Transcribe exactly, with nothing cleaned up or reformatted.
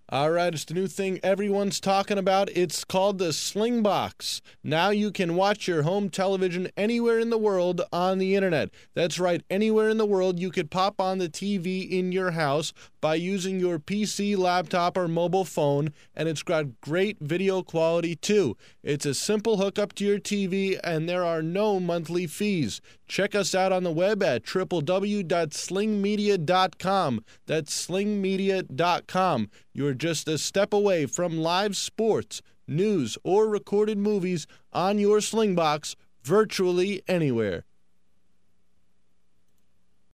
All right, it's the new thing everyone's talking about. It's called the Slingbox. Now you can watch your home television anywhere in the world on the internet. That's right, anywhere in the world you could pop on the T V in your house by using your P C, laptop, or mobile phone, and it's got great video quality too. It's a simple hookup to your T V, and there are no monthly fees. Check us out on the web at w w w dot sling media dot com. That's sling media dot com. You're just a step away from live sports, news, or recorded movies on your Slingbox virtually anywhere.